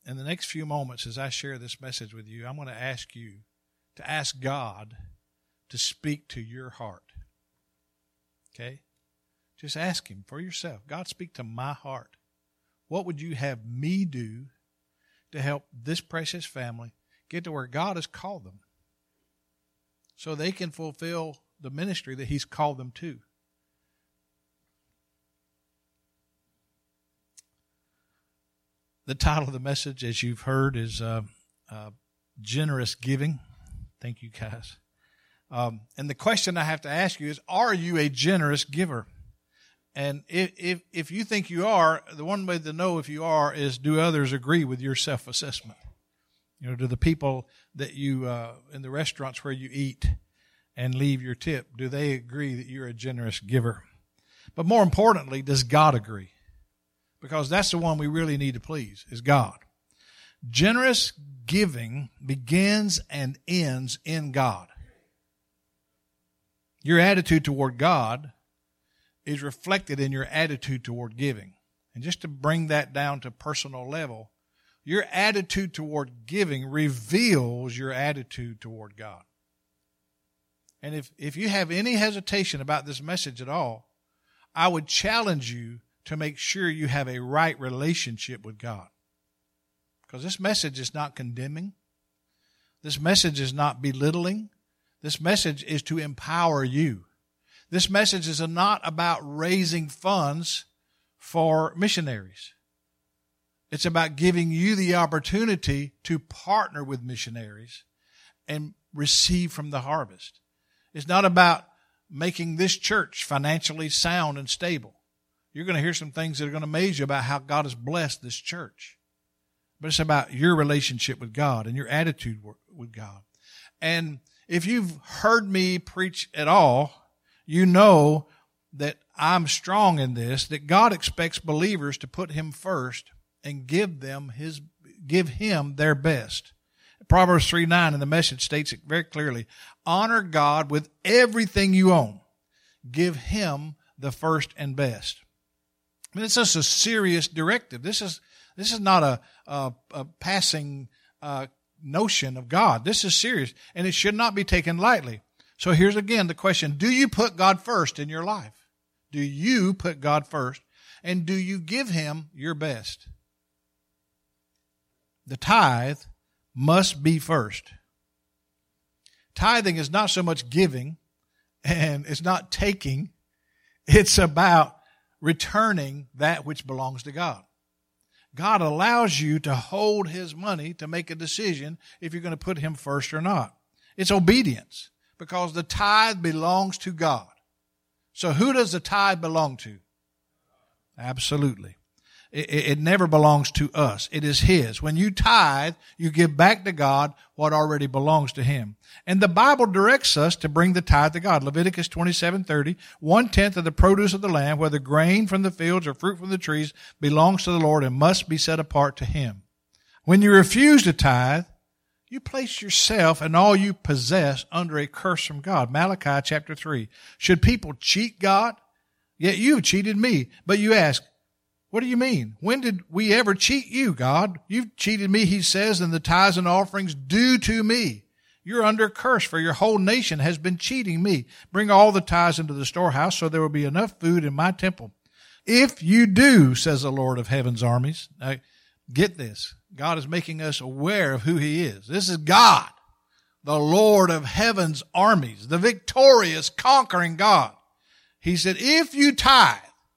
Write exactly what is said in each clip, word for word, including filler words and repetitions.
in the next few moments as I share this message with you, I'm going to ask you to ask God to speak to your heart. Okay? Just ask Him for yourself. God, speak to my heart. What would you have me do to help this precious family get to where God has called them so they can fulfill the ministry that He's called them to? The title of the message, as you've heard, is uh, uh, Generous Giving. Thank you, guys. Um, and the question I have to ask you is, are you a generous giver? And if, if if you think you are, the one way to know if you are is, do others agree with your self-assessment? You know, do the people that you, uh, in the restaurants where you eat and leave your tip, do they agree that you're a generous giver? But more importantly, does God agree? Because that's the one we really need to please, is God. Generous giving begins and ends in God. Your attitude toward God is reflected in your attitude toward giving. And just to bring that down to personal level, your attitude toward giving reveals your attitude toward God. And if, if you have any hesitation about this message at all, I would challenge you to make sure you have a right relationship with God. Because this message is not condemning. This message is not belittling. This message is to empower you. This message is not about raising funds for missionaries. It's about giving you the opportunity to partner with missionaries and receive from the harvest. It's not about making this church financially sound and stable. You're going to hear some things that are going to amaze you about how God has blessed this church. But it's about your relationship with God and your attitude with God. And if you've heard me preach at all, you know that I'm strong in this, that God expects believers to put Him first and give them His, give Him their best. Proverbs three nine in the Message states it very clearly. Honor God with everything you own. Give Him the first and best. I mean, it's just a serious directive. This is this is not a, a, a passing uh, notion of God. This is serious, and it should not be taken lightly. So here's again the question: do you put God first in your life? Do you put God first, and do you give Him your best? The tithe must be first. Tithing is not so much giving, and it's not taking. It's about returning that which belongs to God. God allows you to hold His money to make a decision if you're going to put Him first or not. It's obedience, because the tithe belongs to God. So who does the tithe belong to? Absolutely. It, it never belongs to us. It is His. When you tithe, you give back to God what already belongs to Him. And the Bible directs us to bring the tithe to God. Leviticus twenty-seven thirty, one-tenth of the produce of the land, whether grain from the fields or fruit from the trees, belongs to the Lord and must be set apart to Him. When you refuse to tithe, you place yourself and all you possess under a curse from God. Malachi chapter three. Should people cheat God? Yet you have cheated me. But you ask, what do you mean? When did we ever cheat you, God? You've cheated me, He says, and the tithes and offerings due to me. You're under curse, for your whole nation has been cheating me. Bring all the tithes into the storehouse, so there will be enough food in my temple. If you do, says the Lord of heaven's armies. Now, get this. God is making us aware of who He is. This is God, the Lord of heaven's armies, the victorious, conquering God. He said, if you tithe,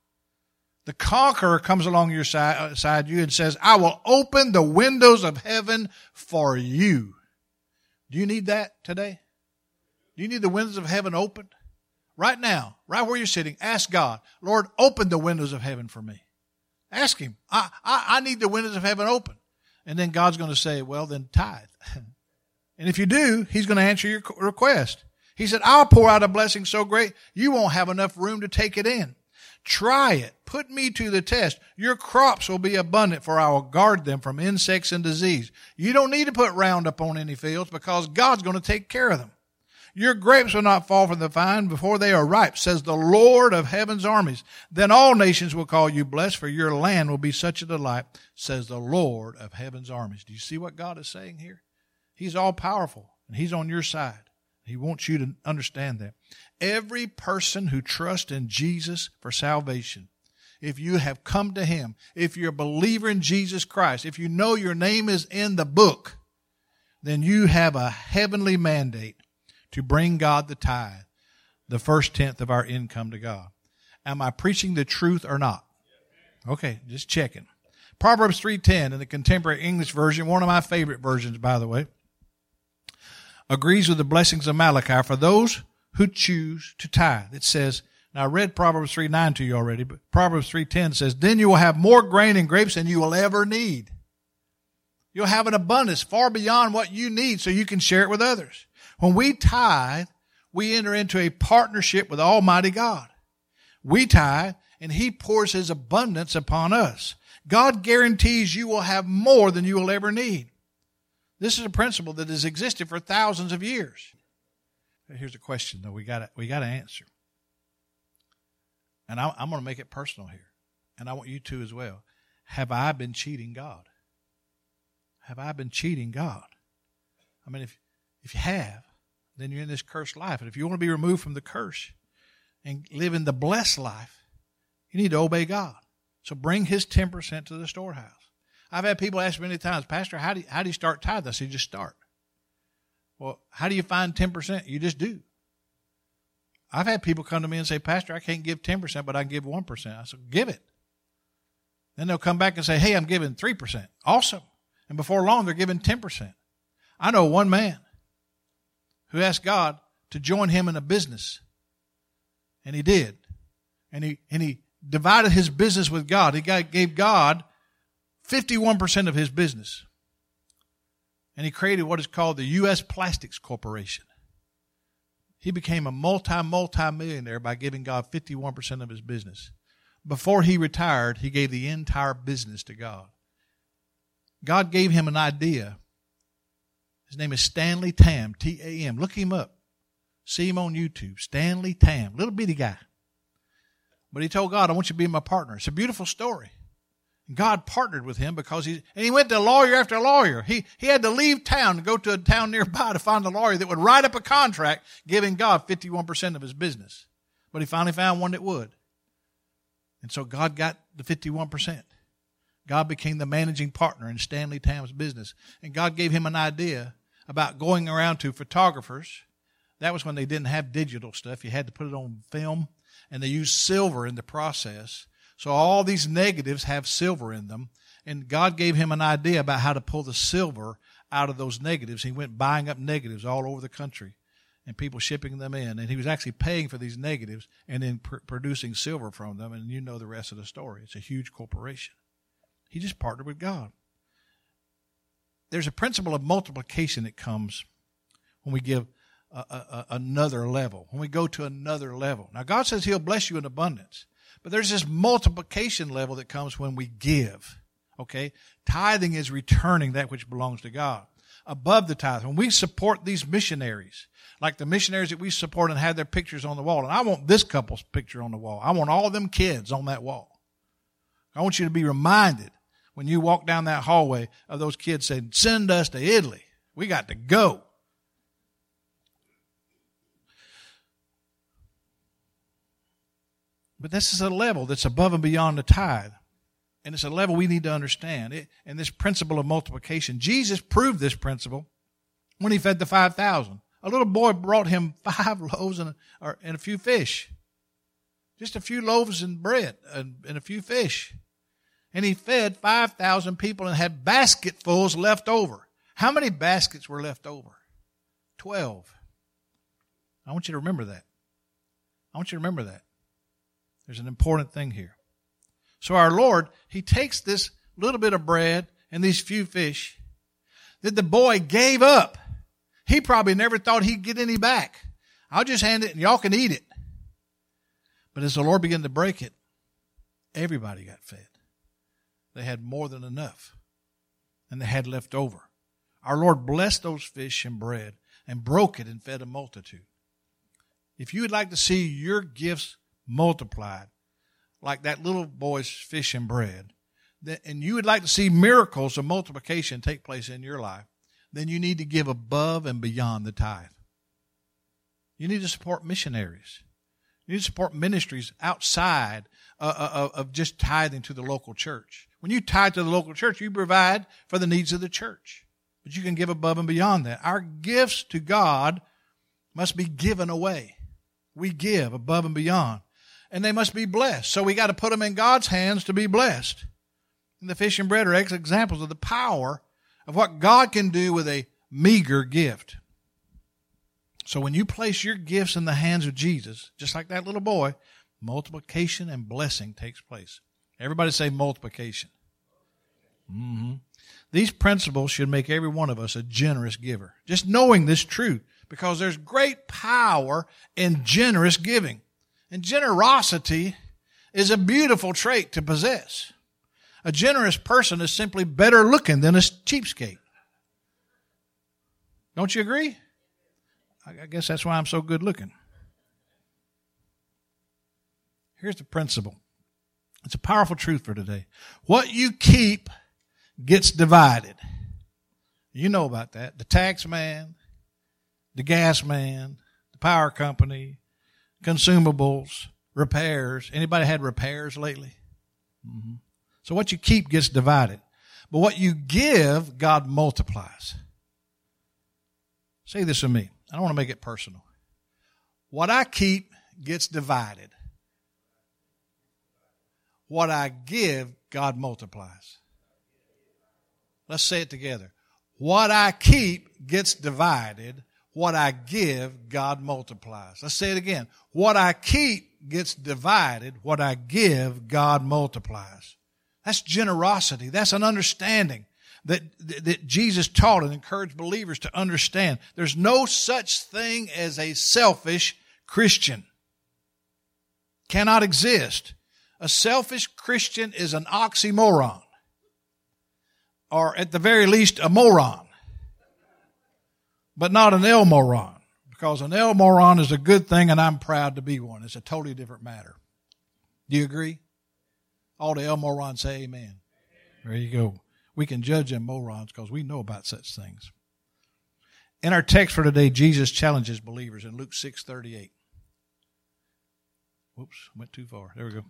the conqueror comes along your side, side you and says, I will open the windows of heaven for you. Do you need that today? Do you need the windows of heaven opened? Right now, right where you're sitting, ask God, Lord, open the windows of heaven for me. Ask Him. I, I, I need the windows of heaven open. And then God's going to say, well, then tithe. And if you do, He's going to answer your request. He said, I'll pour out a blessing so great, you won't have enough room to take it in. Try it. Put me to the test. Your crops will be abundant, for I will guard them from insects and disease. You don't need to put Roundup on any fields, because God's going to take care of them. Your grapes will not fall from the vine before they are ripe, says the Lord of heaven's armies. Then all nations will call you blessed, for your land will be such a delight, says the Lord of heaven's armies. Do you see what God is saying here? He's all powerful, and He's on your side. He wants you to understand that. Every person who trusts in Jesus for salvation, if you have come to Him, if you're a believer in Jesus Christ, if you know your name is in the book, then you have a heavenly mandate to bring God the tithe, the first tenth of our income to God. Am I preaching the truth or not? Okay, just checking. Proverbs three ten in the Contemporary English Version, one of my favorite versions, by the way, agrees with the blessings of Malachi for those who choose to tithe. It says, now I read Proverbs three nine to you already, but Proverbs three ten says, then you will have more grain and grapes than you will ever need. You'll have an abundance far beyond what you need so you can share it with others. When we tithe, we enter into a partnership with Almighty God. We tithe, and He pours His abundance upon us. God guarantees you will have more than you will ever need. This is a principle that has existed for thousands of years. Here's a question, though, we got we got to answer. And I, I'm going to make it personal here. And I want you to as well. Have I been cheating God? Have I been cheating God? I mean, if if you have, then you're in this cursed life. And if you want to be removed from the curse and live in the blessed life, you need to obey God. So bring His ten percent to the storehouse. I've had people ask me many times, Pastor, how do you, how do you start tithing? I say, just start. Well, how do you find ten percent? You just do. I've had people come to me and say, Pastor, I can't give ten percent, but I can give one percent. I said, give it. Then they'll come back and say, hey, I'm giving three percent. Awesome. And before long, they're giving ten percent. I know one man who asked God to join him in a business. And he did. And he, and he divided his business with God. He gave God fifty-one percent of his business. And he created what is called the U S Plastics Corporation. He became a multi, multi-millionaire by giving God fifty-one percent of his business. Before he retired, he gave the entire business to God. God gave him an idea. His name is Stanley Tam, T A M. Look him up. See him on YouTube. Stanley Tam, little bitty guy. But he told God, I want you to be my partner. It's a beautiful story. God partnered with him because he, and he went to lawyer after lawyer. He, he had to leave town and go to a town nearby to find a lawyer that would write up a contract giving God fifty-one percent of his business. But he finally found one that would. And so God got the fifty-one percent. God became the managing partner in Stanley Tam's business. And God gave him an idea about going around to photographers. That was when they didn't have digital stuff. You had to put it on film. And they used silver in the process. So all these negatives have silver in them. And God gave him an idea about how to pull the silver out of those negatives. He went buying up negatives all over the country and people shipping them in. And he was actually paying for these negatives and then pr- producing silver from them. And you know the rest of the story. It's a huge corporation. He just partnered with God. There's a principle of multiplication that comes when we give a, a, another level, when we go to another level. Now, God says He'll bless you in abundance, but there's this multiplication level that comes when we give, okay? Tithing is returning that which belongs to God. Above the tithe, when we support these missionaries, like the missionaries that we support and have their pictures on the wall, and I want this couple's picture on the wall. I want all them kids on that wall. I want you to be reminded when you walk down that hallway of those kids saying, send us to Italy. We got to go. But this is a level that's above and beyond the tithe. And it's a level we need to understand. It, and this principle of multiplication. Jesus proved this principle when He fed the five thousand. A little boy brought Him five loaves and a, or, and a few fish. Just a few loaves and bread and, and a few fish. And He fed five thousand people and had basketfuls left over. How many baskets were left over? Twelve. I want you to remember that. I want you to remember that. There's an important thing here. So our Lord, He takes this little bit of bread and these few fish that the boy gave up. He probably never thought he'd get any back. I'll just hand it and y'all can eat it. But as the Lord began to break it, everybody got fed. They had more than enough. And they had left over. Our Lord blessed those fish and bread. and broke it and fed a multitude. If you would like to see your gifts multiplied, like that little boy's fish and bread, and you would like to see miracles of multiplication take place in your life, then you need to give above and beyond the tithe. You need to support missionaries. You need to support ministries outside uh, of just tithing to the local church. When you tithe to the local church, you provide for the needs of the church. But you can give above and beyond that. Our gifts to God must be given away. We give above and beyond. And they must be blessed. So we got to put them in God's hands to be blessed. And the fish and bread are examples of the power of what God can do with a meager gift. So when you place your gifts in the hands of Jesus, just like that little boy, multiplication and blessing takes place. Everybody say multiplication. Mm-hmm. These principles should make every one of us a generous giver. Just knowing this truth, because there's great power in generous giving. And generosity is a beautiful trait to possess. A generous person is simply better looking than a cheapskate. Don't you agree? I guess that's why I'm so good looking. Here's the principle. It's a powerful truth for today. What you keep gets divided. You know about that. The tax man, the gas man, the power company, consumables, repairs. Anybody had repairs lately? Mm-hmm. So what you keep gets divided. But what you give, God multiplies. Say this with me. I don't want to make it personal. What I keep gets divided. What I give, God multiplies. Let's say it together. What I keep gets divided. What I give, God multiplies. Let's say it again. What I keep gets divided. What I give, God multiplies. That's generosity. That's an understanding that, that Jesus taught and encouraged believers to understand. There's no such thing as a selfish Christian. Cannot exist. A selfish Christian is an oxymoron. Or at the very least, a moron. But not an elmoron. Because an elmoron is a good thing and I'm proud to be one. It's a totally different matter. Do you agree? All the elmorons say amen. There you go. We can judge them morons because we know about such things. In our text for today, Jesus challenges believers in Luke six thirty-eight. Whoops, went too far. There we go.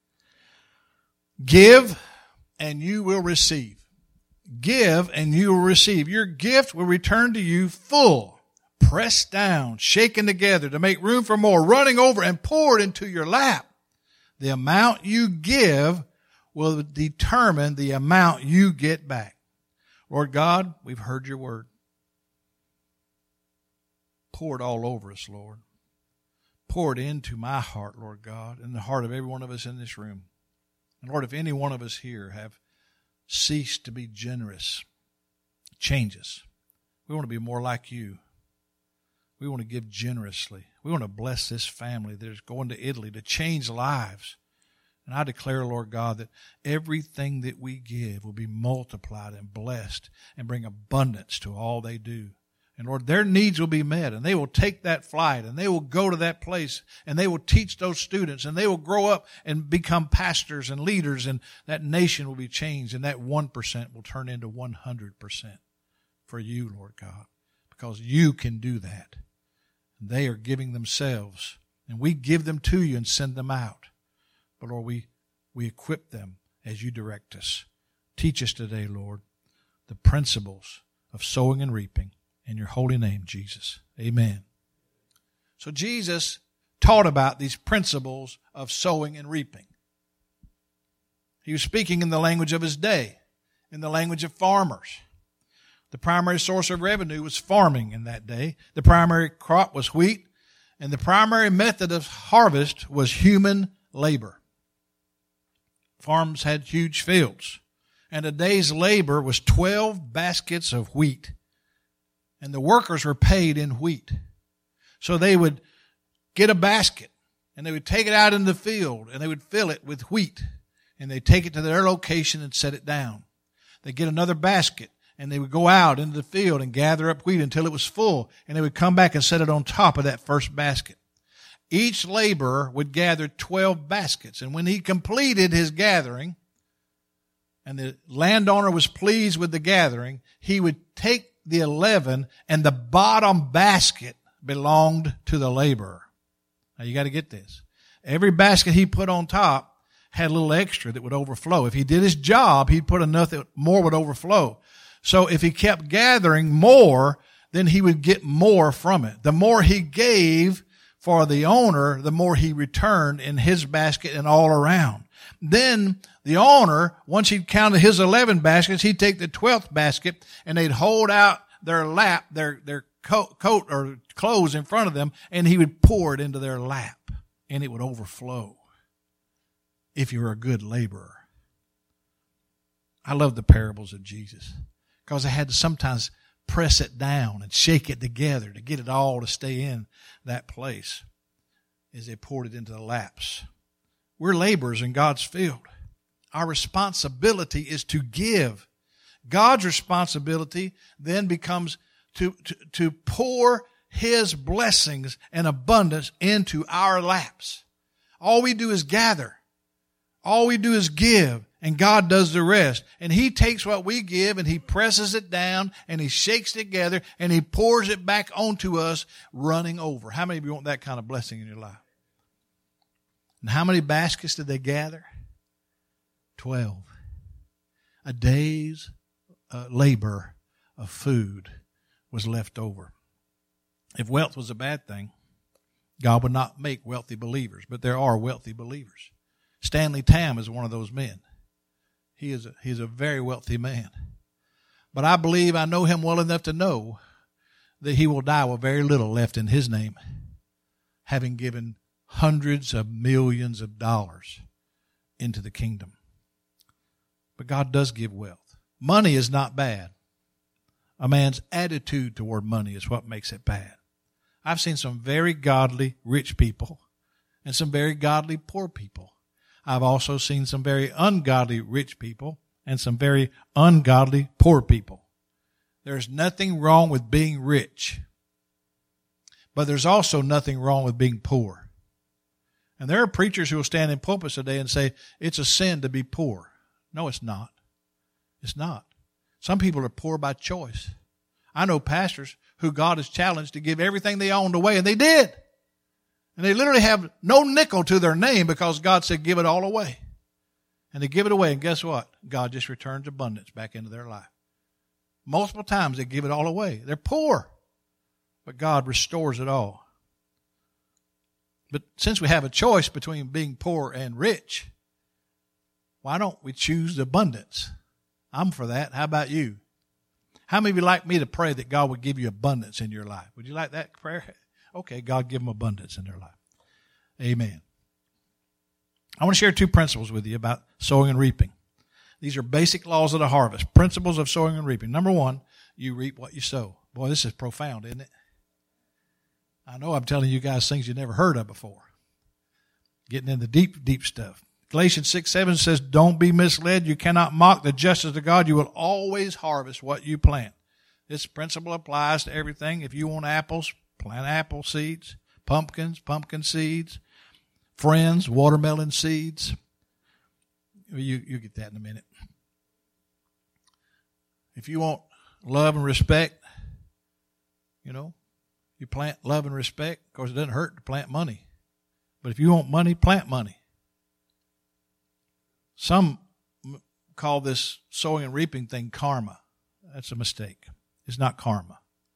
Give and you will receive. Give and you will receive. Your gift will return to you full, pressed down, shaken together to make room for more, running over and poured into your lap. The amount you give will determine the amount you get back. Lord God, we've heard your word. Pour it all over us, Lord. Pour it into my heart, Lord God, and the heart of every one of us in this room. And Lord, if any one of us here have ceased to be generous, change us. We want to be more like you. We want to give generously. We want to bless this family that is going to Italy to change lives. And I declare, Lord God, that everything that we give will be multiplied and blessed and bring abundance to all they do. And Lord, their needs will be met, and they will take that flight, and they will go to that place, and they will teach those students, and they will grow up and become pastors and leaders, and that nation will be changed, and that one percent will turn into one hundred percent for you, Lord God, because you can do that. They are giving themselves, and we give them to you and send them out. But Lord, we, we equip them as you direct us. Teach us today, Lord, the principles of sowing and reaping. In your holy name, Jesus. Amen. So Jesus taught about these principles of sowing and reaping. He was speaking in the language of his day, in the language of farmers. The primary source of revenue was farming in that day. The primary crop was wheat, and the primary method of harvest was human labor. Farms had huge fields, and a day's labor was twelve baskets of wheat. And the workers were paid in wheat. So they would get a basket, and they would take it out in the field, and they would fill it with wheat. And they'd take it to their location and set it down. They'd get another basket, And they would go out into the field and gather up wheat until it was full. And they would come back and set it on top of that first basket. Each laborer would gather twelve baskets. And when he completed his gathering, and the landowner was pleased with the gathering, he would take the eleven, and the bottom basket belonged to the laborer. Now you got to get this. Every basket he put on top had a little extra that would overflow. If he did his job, he'd put enough that more would overflow. So if he kept gathering more, then he would get more from it. The more he gave for the owner, the more he returned in his basket and all around. Then the owner, once he'd counted his eleven baskets, he'd take the twelfth basket and they'd hold out their lap, their, their coat, coat or clothes in front of them, and he would pour it into their lap and it would overflow if you were a good laborer. I love the parables of Jesus, because I had to sometimes press it down and shake it together to get it all to stay in that place as they poured it into the laps. We're laborers in God's field. Our responsibility is to give. God's responsibility then becomes to, to, to pour His blessings and abundance into our laps. All we do is gather. All we do is give. And God does the rest. And He takes what we give and He presses it down and He shakes it together and He pours it back onto us running over. How many of you want that kind of blessing in your life? And how many baskets did they gather? Twelve. A day's uh, labor of food was left over. If wealth was a bad thing, God would not make wealthy believers. But there are wealthy believers. Stanley Tam is one of those men. He is a, he's a very wealthy man. But I believe I know him well enough to know that he will die with very little left in his name, having given hundreds of millions of dollars into the kingdom. But God does give wealth. Money is not bad. A man's attitude toward money is what makes it bad. I've seen some very godly rich people and some very godly poor people. I've also seen some very ungodly rich people and some very ungodly poor people. There's nothing wrong with being rich, but there's also nothing wrong with being poor. And there are preachers who will stand in pulpits today and say, it's a sin to be poor. No, it's not. It's not. Some people are poor by choice. I know pastors who God has challenged to give everything they owned away, and they did. And they literally have no nickel to their name because God said, give it all away. And they give it away, and guess what? God just returns abundance back into their life. Multiple times they give it all away. They're poor, but God restores it all. But since we have a choice between being poor and rich, why don't we choose abundance? I'm for that. How about you? How many of you like me to pray that God would give you abundance in your life? Would you like that prayer? Okay, God give them abundance in their life. Amen. I want to share two principles with you about sowing and reaping. These are basic laws of the harvest, principles of sowing and reaping. Number one, you reap what you sow. Boy, this is profound, isn't it? I know I'm telling you guys things you never heard of before. Getting into deep, deep stuff. Galatians six seven says, don't be misled. You cannot mock the justice of God. You will always harvest what you plant. This principle applies to everything. If you want apples, plant apple seeds. Pumpkins, pumpkin seeds. Friends, watermelon seeds. You, you get that in a minute. If you want love and respect, you know, you plant love and respect. Of course, it doesn't hurt to plant money. But if you want money, plant money. Some call this sowing and reaping thing karma. That's a mistake. It's not karma.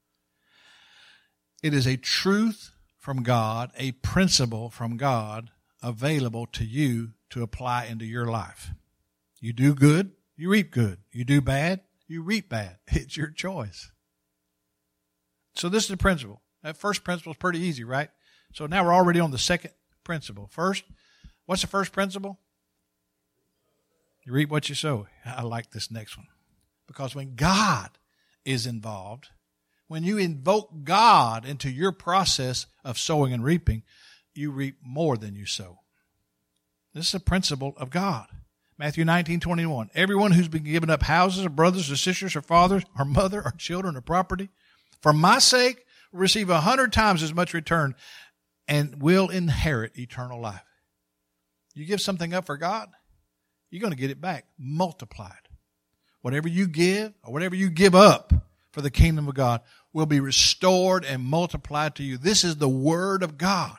It is a truth from God, a principle from God available to you to apply into your life. You do good, you reap good. You do bad, you reap bad. It's your choice. So this is the principle. That first principle is pretty easy, right? So now we're already on the second principle. First, what's the first principle? You reap what you sow. I like this next one. Because when God is involved, when you invoke God into your process of sowing and reaping, you reap more than you sow. This is a principle of God. Matthew nineteen twenty-one. Everyone who's been given up houses or brothers or sisters or fathers or mother or children or property for my sake will receive a hundred times as much return and will inherit eternal life. You give something up for God, you're going to get it back multiplied. Whatever you give or whatever you give up for the kingdom of God will be restored and multiplied to you. This is the word of God.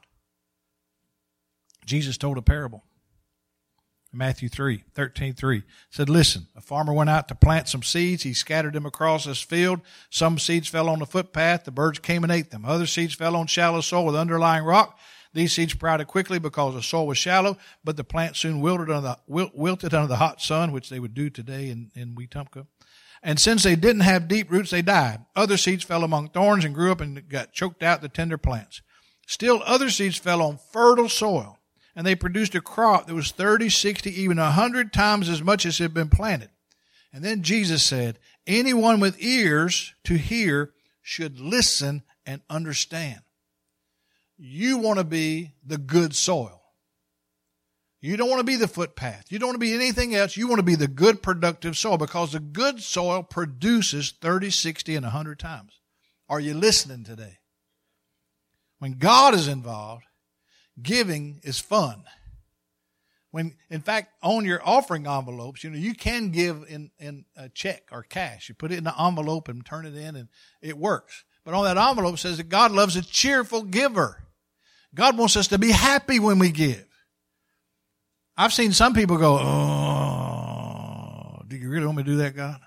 Jesus told a parable. Matthew three, thirteen three said, listen, a farmer went out to plant some seeds. He scattered them across his field. Some seeds fell on the footpath. The birds came and ate them. Other seeds fell on shallow soil with underlying rock. These seeds sprouted quickly because the soil was shallow, but the plant soon wilted under the, wil- wilted under the hot sun, which they would do today in, in Wetumpka. And since they didn't have deep roots, they died. Other seeds fell among thorns and grew up and got choked out the tender plants. Still other seeds fell on fertile soil, and they produced a crop that was thirty, sixty, even one hundred times as much as had been planted. And then Jesus said, anyone with ears to hear should listen and understand. You want to be the good soil. You don't want to be the footpath. You don't want to be anything else. You want to be the good, productive soil, because the good soil produces thirty, sixty, and one hundred times. Are you listening today? When God is involved, giving is fun. When, in fact, on your offering envelopes, you know, you can give in, in a check or cash. You put it in the envelope and turn it in, and it works. But on that envelope it says that God loves a cheerful giver. God wants us to be happy when we give. I've seen some people go, oh, do you really want me to do that, God?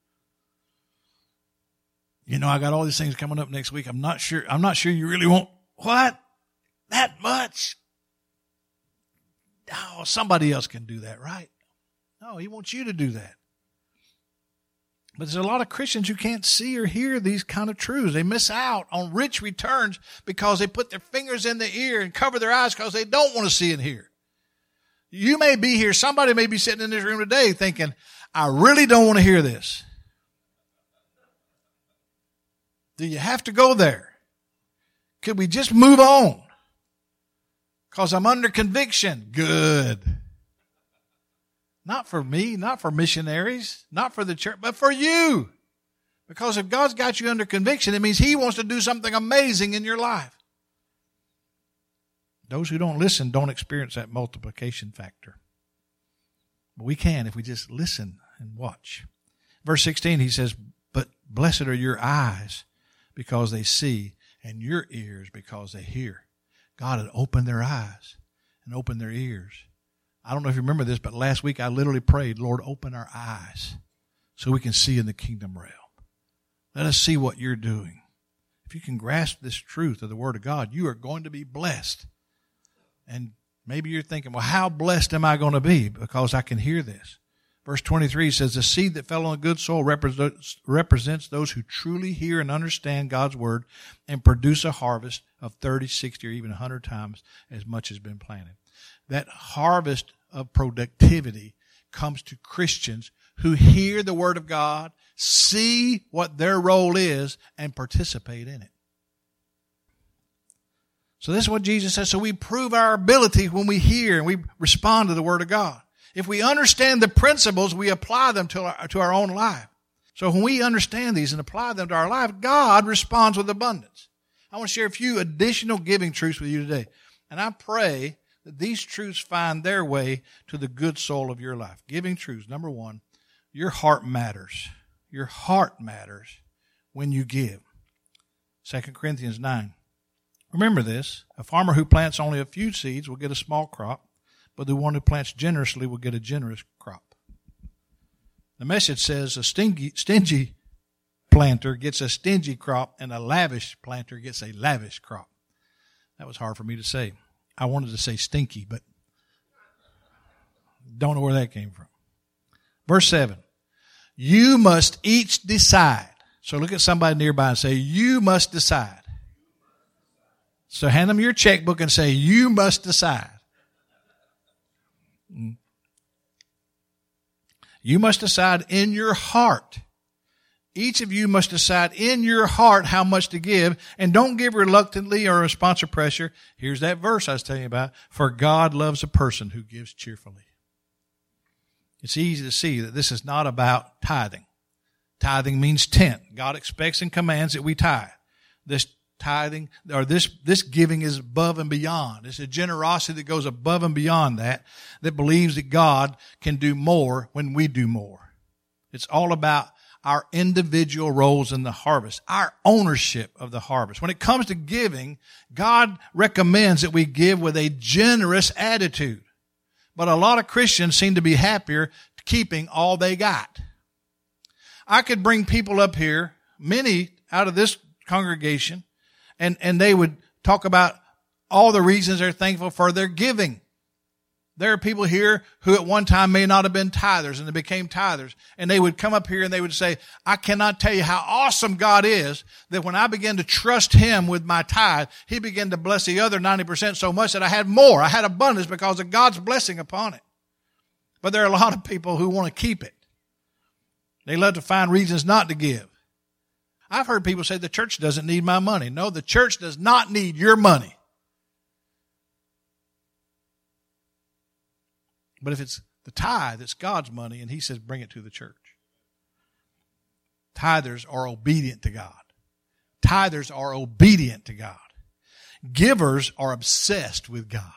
You know, I got all these things coming up next week. I'm not sure, I'm not sure you really want, what? That much? Oh, somebody else can do that, right? No, he wants you to do that. But there's a lot of Christians who can't see or hear these kind of truths. They miss out on rich returns because they put their fingers in the ear and cover their eyes because they don't want to see and hear. You may be here, somebody may be sitting in this room today thinking, I really don't want to hear this. Do you have to go there? Could we just move on? Because I'm under conviction. Good. Not for me, not for missionaries, not for the church, but for you. Because if God's got you under conviction, it means He wants to do something amazing in your life. Those who don't listen don't experience that multiplication factor. But we can if we just listen and watch. Verse sixteen, he says, but blessed are your eyes because they see, and your ears because they hear. God had opened their eyes and opened their ears. I don't know if you remember this, but last week I literally prayed, Lord, open our eyes so we can see in the kingdom realm. Let us see what you're doing. If you can grasp this truth of the Word of God, you are going to be blessed. And maybe you're thinking, well, how blessed am I going to be because I can hear this? Verse twenty-three says, the seed that fell on good soil represents, represents those who truly hear and understand God's Word and produce a harvest of thirty, sixty, or even one hundred times as much has been planted. That harvest of productivity comes to Christians who hear the Word of God, see what their role is, and participate in it. So this is what Jesus says. So we prove our ability when we hear and we respond to the Word of God. If we understand the principles, we apply them to our, to our own life. So when we understand these and apply them to our life, God responds with abundance. I want to share a few additional giving truths with you today. And I pray that these truths find their way to the good soul of your life. Giving truths. Number one, your heart matters. Your heart matters when you give. Second Corinthians nine. Remember this. A farmer who plants only a few seeds will get a small crop, but the one who plants generously will get a generous crop. The Message says a stingy, stingy planter gets a stingy crop and a lavish planter gets a lavish crop. That was hard for me to say. I wanted to say stinky, but don't know where that came from. Verse seven. You must each decide. So look at somebody nearby and say, you must decide. So hand them your checkbook and say, you must decide. You must decide in your heart. Each of you must decide in your heart how much to give, and don't give reluctantly or a sponsor pressure. Here's that verse I was telling you about. For God loves a person who gives cheerfully. it's easy to see that this is not about tithing. Tithing means tenth. God expects and commands that we tithe. This tithing, or this, this giving is above and beyond. It's a generosity that goes above and beyond that, that believes that God can do more when we do more. It's all about our individual roles in the harvest, our ownership of the harvest. When it comes to giving, God recommends that we give with a generous attitude. But a lot of Christians seem to be happier keeping all they got. I could bring people up here, many out of this congregation, and, and they would talk about all the reasons they're thankful for their giving. There are people here who at one time may not have been tithers, and they became tithers. And they would come up here and they would say, I cannot tell you how awesome God is that when I began to trust Him with my tithe, He began to bless the other ninety percent so much that I had more. I had abundance because of God's blessing upon it. But there are a lot of people who want to keep it. They love to find reasons not to give. I've heard people say the church doesn't need my money. No, the church does not need your money. But if it's the tithe, it's God's money, and He says bring it to the church. Tithers are obedient to God. Tithers are obedient to God. Givers are obsessed with God.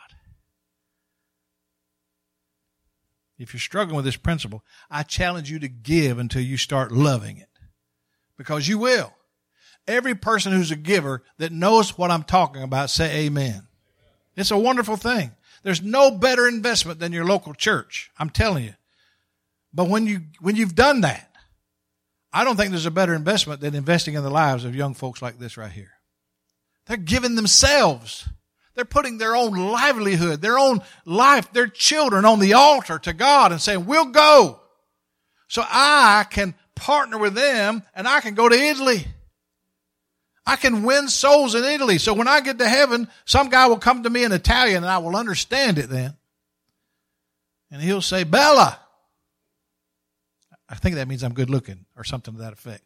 If you're struggling with this principle, I challenge you to give until you start loving it. Because you will. Every person who's a giver that knows what I'm talking about, say amen. It's a wonderful thing. There's no better investment than your local church. I'm telling you. But when you, when you've done that, I don't think there's a better investment than investing in the lives of young folks like this right here. They're giving themselves. They're putting their own livelihood, their own life, their children on the altar to God and saying, we'll go. So I can partner with them and I can go to Italy. I can win souls in Italy. So when I get to heaven, some guy will come to me in Italian and I will understand it then. And he'll say, Bella. I think that means I'm good looking or something to that effect.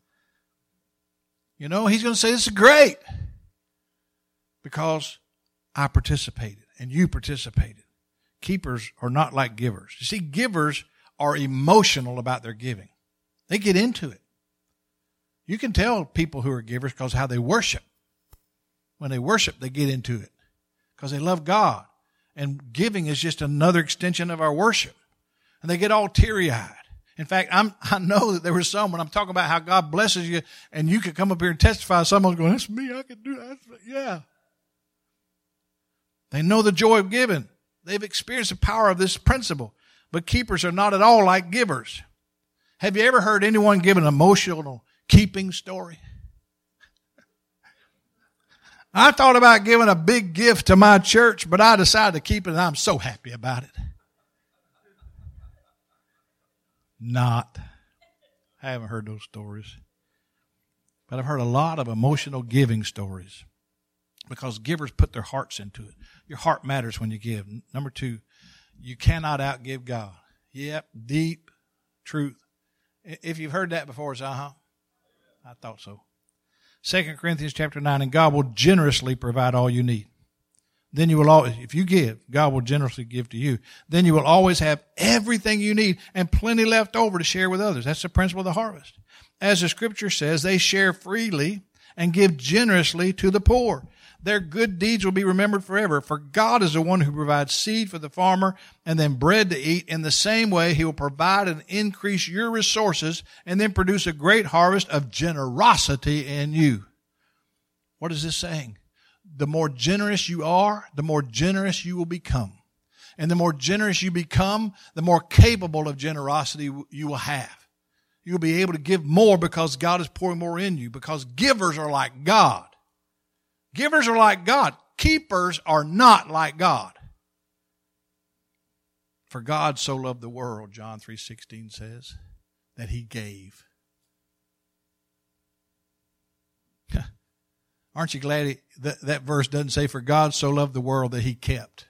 You know, he's going to say, this is great. Because I participated and you participated. Keepers are not like givers. You see, givers are emotional about their giving. They get into it. You can tell people who are givers because how they worship. When they worship, they get into it because they love God. And giving is just another extension of our worship. And they get all teary-eyed. In fact, I'm, I know that there was some, when I'm talking about how God blesses you, and you could come up here and testify, someone's going, that's me, I could do that. Yeah. They know the joy of giving. They've experienced the power of this principle. But keepers are not at all like givers. Have you ever heard anyone give an emotional keeping story? I thought about giving a big gift to my church, but I decided to keep it, and I'm so happy about it. Not. I haven't heard those stories. But I've heard a lot of emotional giving stories because givers put their hearts into it. Your heart matters when you give. Number two, you cannot outgive God. Yep, deep truth. If you've heard that before, it's uh-huh. I thought so. Second Corinthians chapter nine, and God will generously provide all you need. Then you will always, if you give, God will generously give to you. Then you will always have everything you need and plenty left over to share with others. That's the principle of the harvest. As the scripture says, they share freely and give generously to the poor. Their good deeds will be remembered forever. For God is the one who provides seed for the farmer and then bread to eat. In the same way, He will provide and increase your resources and then produce a great harvest of generosity in you. What is this saying? The more generous you are, the more generous you will become. And the more generous you become, the more capable of generosity you will have. You'll be able to give more because God is pouring more in you, because givers are like God. Givers are like God. Keepers are not like God. For God so loved the world, John three sixteen says, that He gave. Aren't you glad he, that, that verse doesn't say, for God so loved the world that He kept?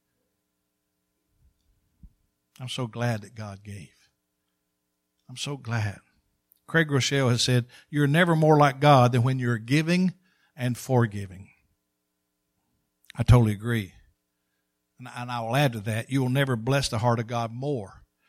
I'm so glad that God gave. I'm so glad. Craig Rochelle has said, you're never more like God than when you're giving and forgiving. I totally agree. And I will add to that, you will never bless the heart of God more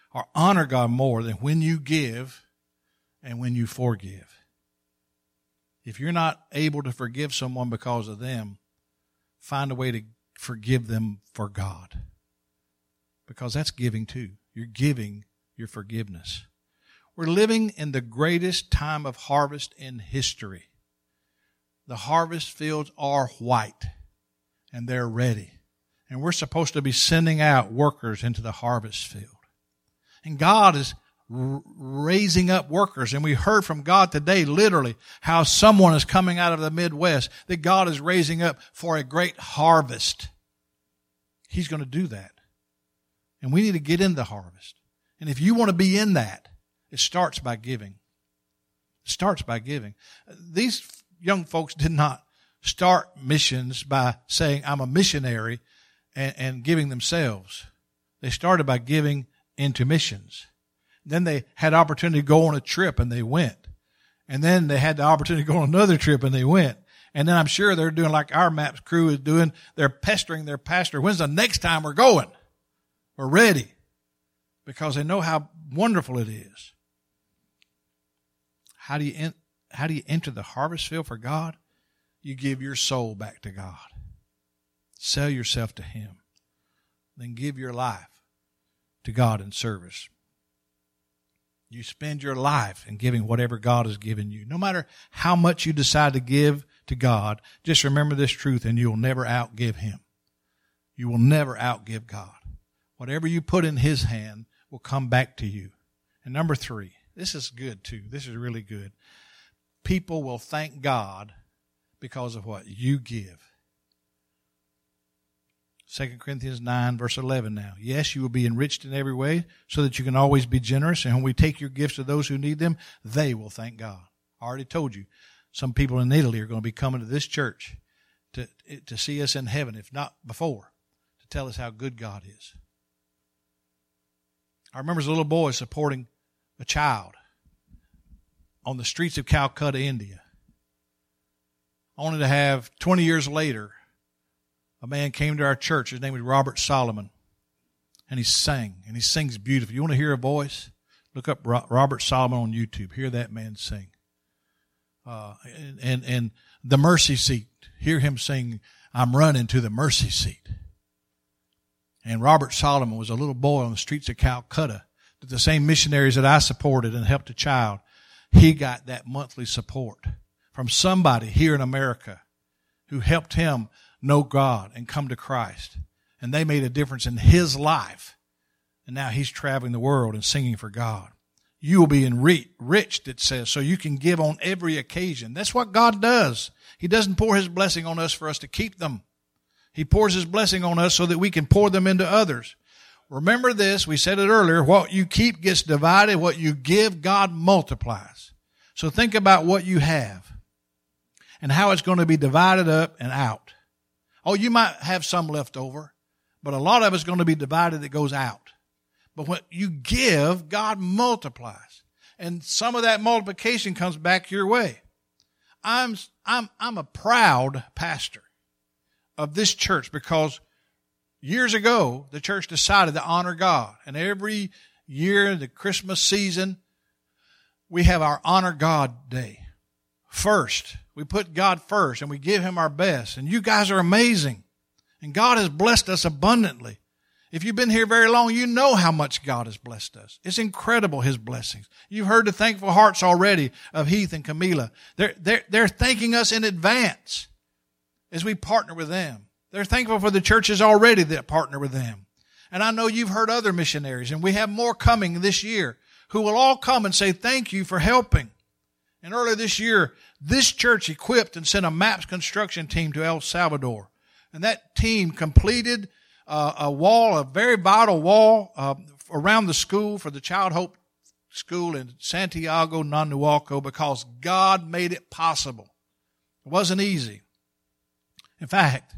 or honor God more than when you give and when you forgive. If you're not able to forgive someone because of them, find a way to forgive them for God. Because that's giving too. You're giving your forgiveness. We're living in the greatest time of harvest in history. The harvest fields are white and they're ready. And we're supposed to be sending out workers into the harvest field. And God is r- raising up workers. And we heard from God today, literally, how someone is coming out of the Midwest that God is raising up for a great harvest. He's going to do that. And we need to get in the harvest. And if you want to be in that, it starts by giving. It starts by giving. These young folks did not start missions by saying, I'm a missionary, and, and giving themselves. They started by giving into missions. Then they had opportunity to go on a trip, and they went. And then they had the opportunity to go on another trip, and they went. And then I'm sure they're doing like our MAPS crew is doing. They're pestering their pastor. When's the next time we're going? We're ready. Because they know how wonderful it is. How do you en- how do you enter the harvest field for God? You give your soul back to God. Sell yourself to Him. Then give your life to God in service. You spend your life in giving whatever God has given you. No matter how much you decide to give to God, just remember this truth and you'll never outgive Him. You will never outgive God. Whatever you put in His hand will come back to you. And number three, this is good too. This is really good. People will thank God because of what you give. Second Corinthians nine, verse eleven now. Yes, you will be enriched in every way so that you can always be generous. And when we take your gifts to those who need them, they will thank God. I already told you, some people in Italy are going to be coming to this church to, to see us in heaven, if not before, to tell us how good God is. I remember as a little boy supporting a child on the streets of Calcutta, India. Only to have twenty years later, a man came to our church. His name was Robert Solomon. And he sang. And he sings beautifully. You want to hear a voice? Look up Robert Solomon on YouTube. Hear that man sing. Uh, and, and, and the mercy seat. Hear him sing, I'm running to the mercy seat. And Robert Solomon was a little boy on the streets of Calcutta. The same missionaries that I supported and helped a child. He got that monthly support from somebody here in America who helped him know God and come to Christ. And they made a difference in his life. And now he's traveling the world and singing for God. You will be enriched, it says, so you can give on every occasion. That's what God does. He doesn't pour His blessing on us for us to keep them. He pours His blessing on us so that we can pour them into others. Remember this, we said it earlier, what you keep gets divided, what you give, God multiplies. So think about what you have and how it's going to be divided up and out. Oh, you might have some left over, but a lot of it's going to be divided that goes out. But what you give, God multiplies. And some of that multiplication comes back your way. I'm, I'm, I'm a proud pastor of this church because years ago, the church decided to honor God. And every year, the Christmas season, we have our Honor God Day. First, we put God first and we give Him our best. And you guys are amazing. And God has blessed us abundantly. If you've been here very long, you know how much God has blessed us. It's incredible, His blessings. You've heard the thankful hearts already of Heath and Camila. They're, they're, they're thanking us in advance as we partner with them. They're thankful for the churches already that partner with them. And I know you've heard other missionaries, and we have more coming this year who will all come and say thank you for helping. And earlier this year, this church equipped and sent a MAPS construction team to El Salvador. And that team completed uh, a wall, a very vital wall uh, around the school for the Child Hope School in Santiago, Nanualco, because God made it possible. It wasn't easy. In fact,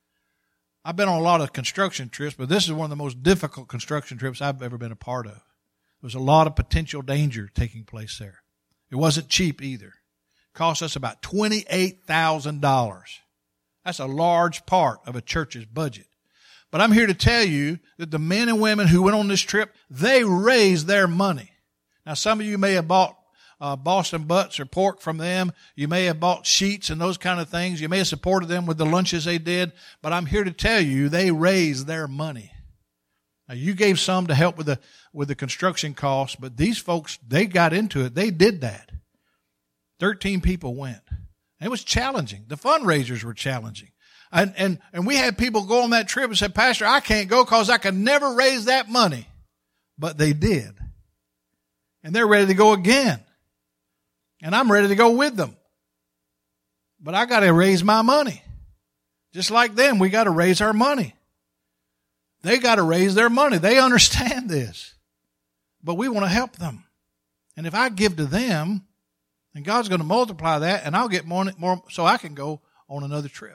I've been on a lot of construction trips, but this is one of the most difficult construction trips I've ever been a part of. There was a lot of potential danger taking place there. It wasn't cheap either. It cost us about twenty-eight thousand dollars. That's a large part of a church's budget. But I'm here to tell you that the men and women who went on this trip, they raised their money. Now, some of you may have bought uh, Boston butts or pork from them. You may have bought sheets and those kind of things. You may have supported them with the lunches they did. But I'm here to tell you, they raised their money. Now, you gave some to help with the with the construction costs, but these folks, they got into it. They did that. Thirteen people went. It was challenging. The fundraisers were challenging. And, and, and we had people go on that trip and said, Pastor, I can't go because I could never raise that money. But they did. And they're ready to go again. And I'm ready to go with them. But I got to raise my money. Just like them, we got to raise our money. They got to raise their money. They understand this. But we want to help them. And if I give to them, then God's going to multiply that, and I'll get more, more so I can go on another trip.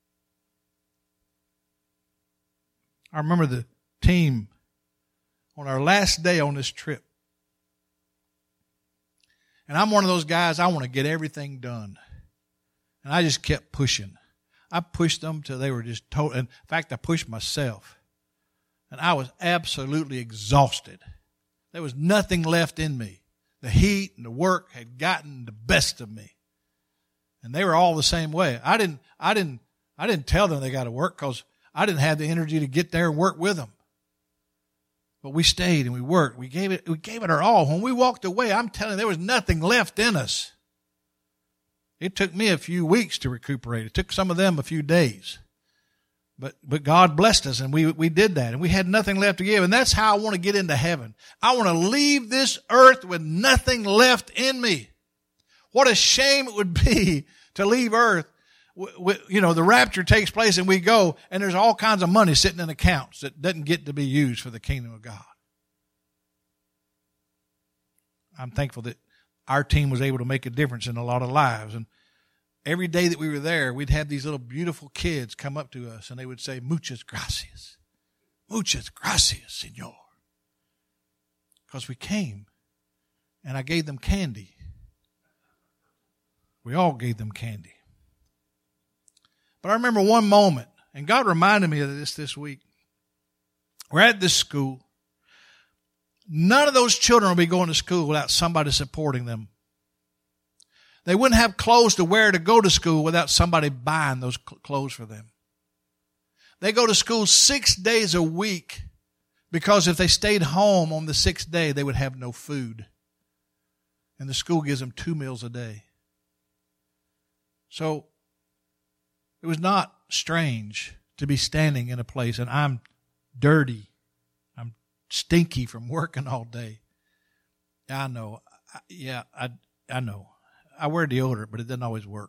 I remember the team on our last day on this trip. And I'm one of those guys, I want to get everything done. And I just kept pushing. I pushed them till they were just total. In fact, I pushed myself. And I was absolutely exhausted. There was nothing left in me. The heat and the work had gotten the best of me. And they were all the same way. I didn't, I didn't, I didn't tell them they got to work because I didn't have the energy to get there and work with them. But we stayed and we worked. We gave it, we gave it our all. When we walked away, I'm telling you, there was nothing left in us. It took me a few weeks to recuperate. It took some of them a few days. But, but God blessed us and we, we did that and we had nothing left to give. And that's how I want to get into heaven. I want to leave this earth with nothing left in me. What a shame it would be to leave earth. You know, the rapture takes place and we go and there's all kinds of money sitting in accounts that doesn't get to be used for the kingdom of God. I'm thankful that our team was able to make a difference in a lot of lives. And every day that we were there, we'd have these little beautiful kids come up to us and they would say, muchas gracias. Muchas gracias, Señor. Because we came and I gave them candy. We all gave them candy. But I remember one moment, and God reminded me of this this week. We're at this school. None of those children will be going to school without somebody supporting them. They wouldn't have clothes to wear to go to school without somebody buying those clothes for them. They go to school six days a week because if they stayed home on the sixth day, they would have no food. And the school gives them two meals a day. So it was not strange to be standing in a place and I'm dirty. I'm stinky from working all day. I know. Yeah, I I know. I wear deodorant, but it doesn't always work.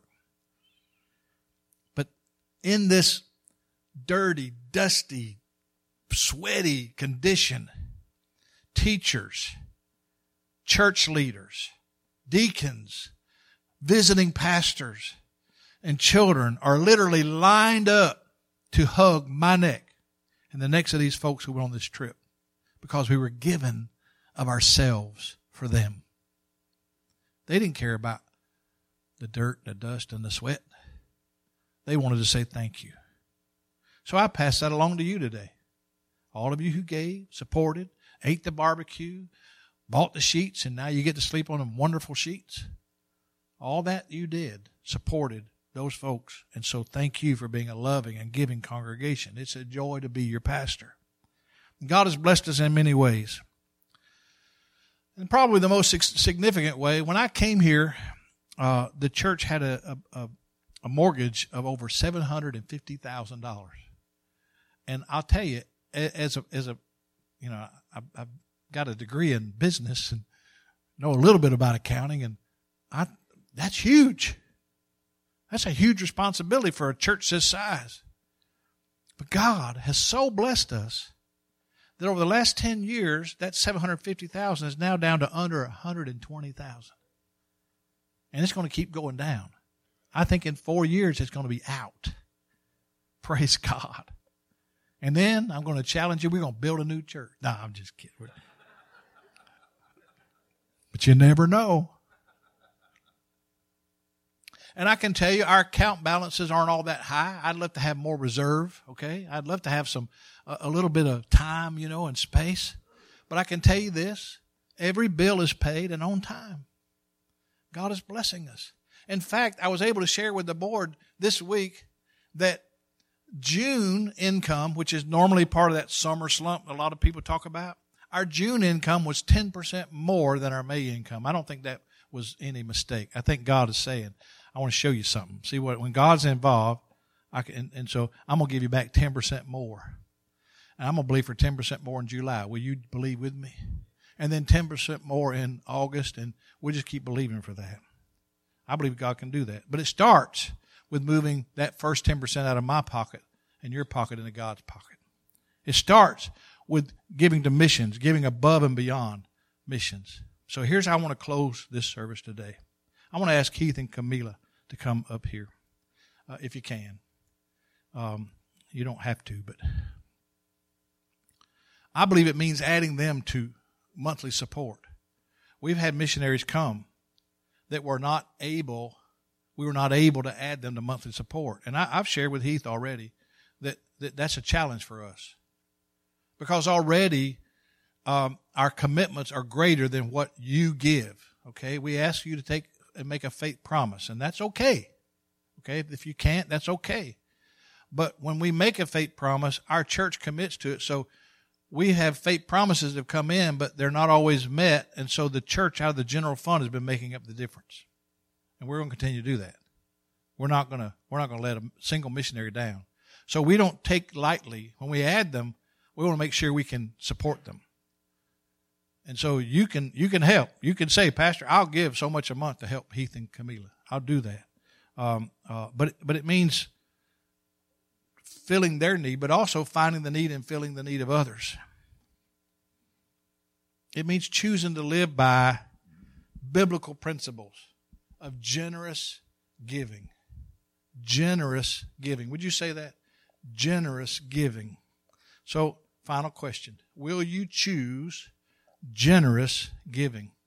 But in this dirty, dusty, sweaty condition, teachers, church leaders, deacons, visiting pastors, and children are literally lined up to hug my neck and the necks of these folks who were on this trip because we were given of ourselves for them. They didn't care about the dirt, the dust, and the sweat. They wanted to say thank you. So I pass that along to you today. All of you who gave, supported, ate the barbecue, bought the sheets, and now you get to sleep on them wonderful sheets. All that you did, supported those folks. And so thank you for being a loving and giving congregation. It's a joy to be your pastor. God has blessed us in many ways. And probably the most significant way, when I came here, uh, the church had a, a, a mortgage of over seven hundred fifty thousand dollars. And I'll tell you, as a, as a, you know, I've, I've got a degree in business and know a little bit about accounting, and I, that's huge. That's a huge responsibility for a church this size. But God has so blessed us that over the last ten years, that seven hundred fifty thousand dollars is now down to under one hundred twenty thousand dollars. And it's going to keep going down. I think in four years it's going to be out. Praise God. And then I'm going to challenge you, we're going to build a new church. No, I'm just kidding. But you never know. And I can tell you our account balances aren't all that high. I'd love to have more reserve, okay? I'd love to have some, a, a little bit of time, you know, and space. But I can tell you this, every bill is paid and on time. God is blessing us. In fact, I was able to share with the board this week that June income, which is normally part of that summer slump a lot of people talk about, our June income was ten percent more than our May income. I don't think that was any mistake. I think God is saying, I want to show you something. See, what when God's involved, I can, and, and so I'm going to give you back ten percent more. And I'm going to believe for ten percent more in July. Will you believe with me? And then ten percent more in August, and we'll just keep believing for that. I believe God can do that. But it starts with moving that first ten percent out of my pocket and your pocket into God's pocket. It starts with giving to missions, giving above and beyond missions. So here's how I want to close this service today. I want to ask Keith and Camila to come up here, uh, if you can. Um, you don't have to, but I believe it means adding them to monthly support. We've had missionaries come that were not able, we were not able to add them to monthly support. And I, I've shared with Heath already that, that that's a challenge for us. Because already um, our commitments are greater than what you give. Okay, we ask you to take and make a faith promise, and that's okay. Okay, if you can't, that's okay. But when we make a faith promise, our church commits to it. So we have faith promises that have come in, but they're not always met, and so the church out of the general fund has been making up the difference. And we're going to continue to do that. We're not going to we're not going to let a single missionary down. So we don't take lightly when we add them. We want to make sure we can support them. And so you can you can help. You can say, Pastor, I'll give so much a month to help Heath and Camila. I'll do that. Um, uh, but but it means filling their need, but also finding the need and filling the need of others. It means choosing to live by biblical principles of generous giving. Generous giving. Would you say that? Generous giving. So, final question. Will you choose generous giving?